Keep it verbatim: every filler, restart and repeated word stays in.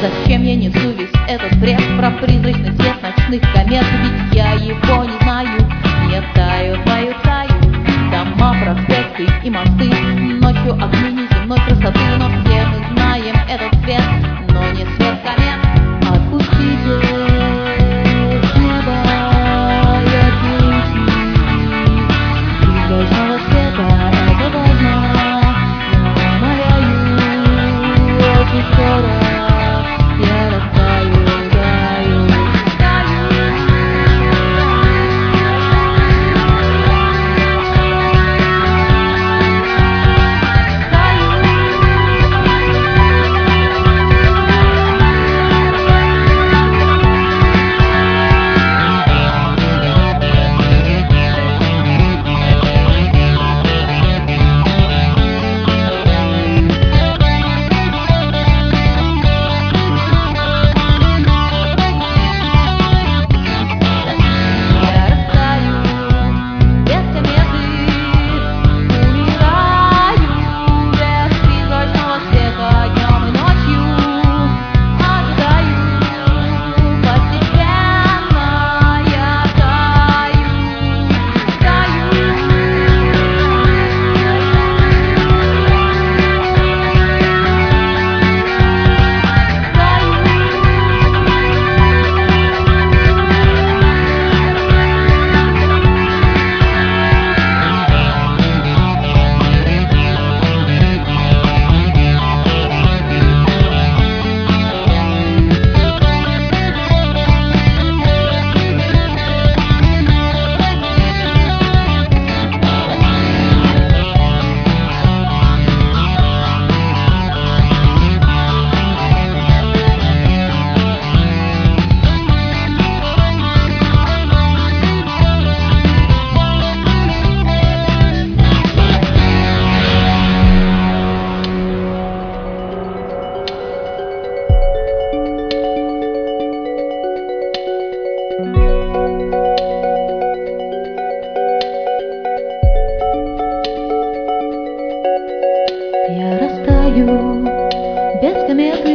Зачем я несу весь этот бред про призрачный свет ночных комет? Ведь я его не знаю. Не таю, таю, таю дома, проспекты и мосты, ночью огни неземной красоты. Но все мы знаем этот свет, но не свет комет. Отпустите с неба яркие лучи призрачного света, это важно. Я умоляю, очень скоро я растаю, таю, таю. Я растаю без кометы